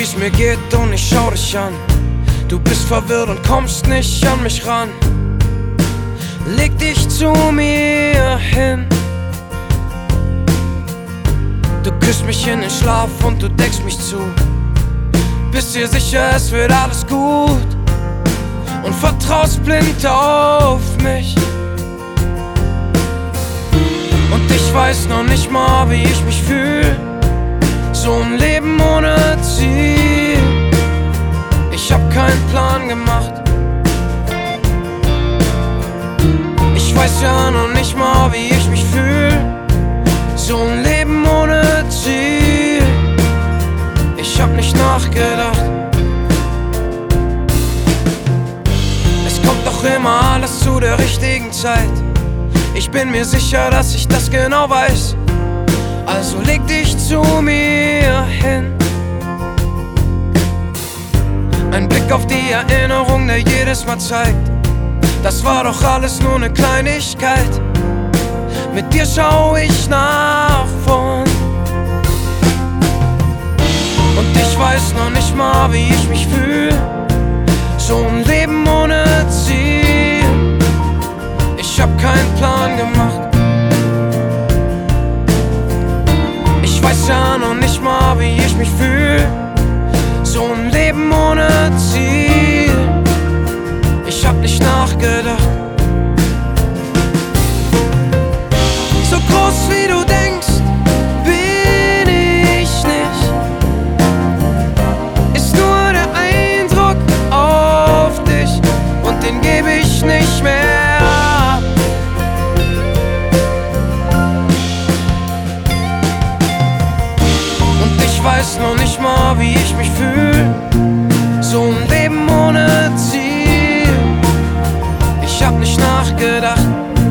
wie's mir geht und ich schau dich an. Du bist verwirrt und kommst nicht an mich ran. Leg dich zu mir hin. Du küsst mich in den Schlaf und du deckst mich zu. Bist dir sicher, es wird alles gut und vertraust blind auf mich. Und ich weiß noch nicht mal, wie ich mich fühl. So ein Leben ohne Ziel. Ich hab keinen Plan gemacht. Ich weiß ja noch nicht mal, wie ich mich fühl. So ein Leben ohne Ziel. Ich hab nicht nachgedacht. Es kommt doch immer alles zu der richtigen Zeit. Ich bin mir sicher, dass ich das genau weiß. Also leg dich zu mir hin. Ein Blick auf die Erinnerung, der jedes Mal zeigt, das war doch alles nur eine Kleinigkeit. Mit dir schau ich nach vorn. Und ich weiß noch nicht mal, wie ich mich fühl. So ein Leben ohne Ziel. Ich hab keinen Plan gemacht. Ich weiß ja noch nicht mal, wie ich mich fühl. So ein Leben ohne Ziel. Ich hab nicht nachgedacht. So groß wie du denkst, bin ich nicht. Ist nur der Eindruck auf dich und den geb ich nicht mehr ab. Und ich weiß noch nicht mal, wie ich mich fühl. So ein Leben ohne Ziel. Ich hab nicht nachgedacht.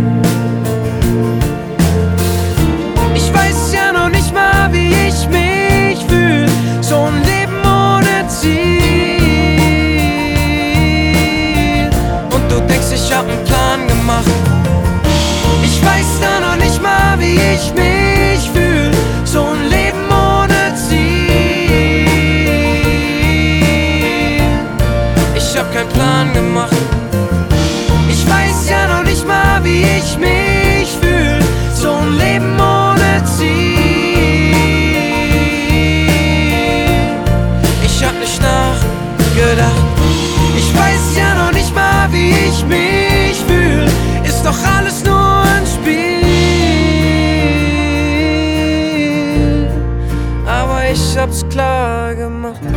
Ich weiß ja noch nicht mal, wie ich mich fühl. So ein Leben ohne Ziel. Und du denkst, ich hab einen Plan gemacht. Ich weiß da noch nicht mal, wie ich mich fühl. So ein Leben ohne Ziel. Ich hab keinen Plan gemacht. Ich weiß ja noch nicht mal, wie ich mich fühl. So ein Leben ohne Ziel. Ich hab nicht nachgedacht. Ich weiß ja noch nicht mal, wie ich mich fühl. Ist doch alles nur ein Spiel. Aber ich hab's klar gemacht.